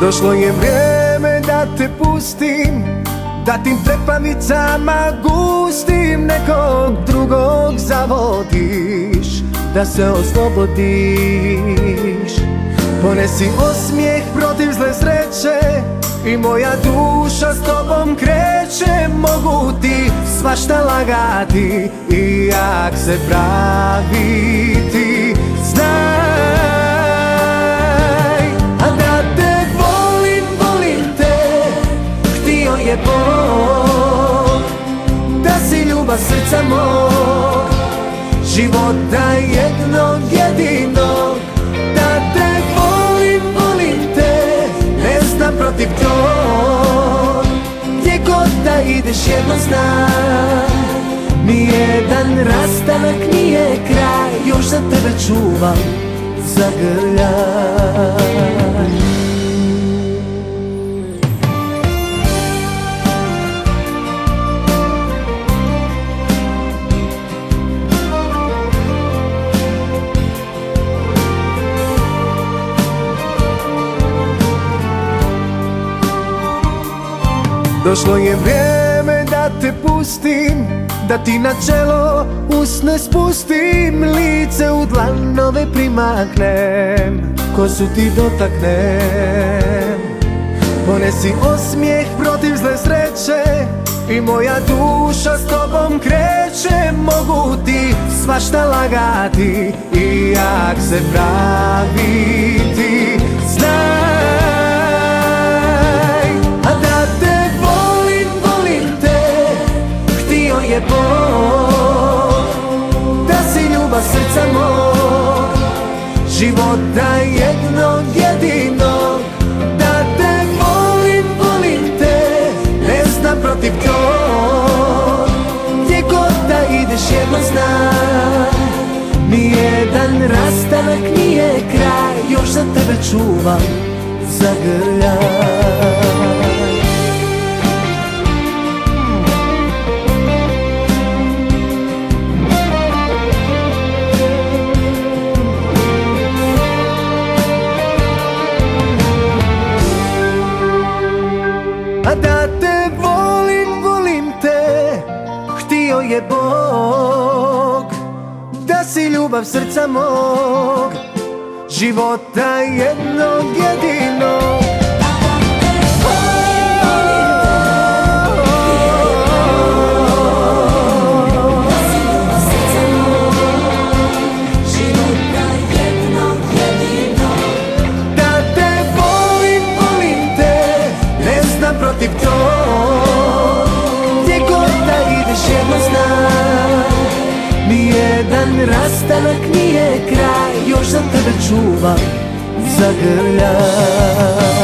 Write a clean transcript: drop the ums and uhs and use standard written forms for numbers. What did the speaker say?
Došlo je vrijeme da te pustim, da tim trepanicama gustim, nekog drugog zavodiš, da se oslobodiš. Ponesi osmijeh protiv zle sreće i moja duša s tobom kreće. Mogu ti svašta lagati i jak se praviti, znaj, a da te volim, volim te, htio je Bog, da si ljubav srca mog, života jednog jedinog. Da te volim, volim te, ne znam protiv tog, gdje god da ideš jedno znam, nijedan rastanak nije kraj, još za tebe čuvam zagrljaj. Došlo je vrijeme da te pustim, da ti na čelo usne spustim, lice u dlanove primaknem, kosu ti dotaknem. Ponesi osmijeh protiv zle sreće i moja duša s tobom kreće. Mogu ti svašta lagati i jak se praviti, znaj, je Bog, da si ljubav srca mog, života jednog jedinog. Da te volim, volim te, ne znam protiv tog, gdje god da ideš jedno znam, nijedan rastanak nije kraj, još za tebe čuvam zagrljaj. A da te volim, volim te, htio je Bog, da si ljubav srca mog, života jednog jedinog. Protiv tog, gdje god da ideš jedno znam, nijedan rastanak nije kraj, još za tebe čuvam zagrljaj.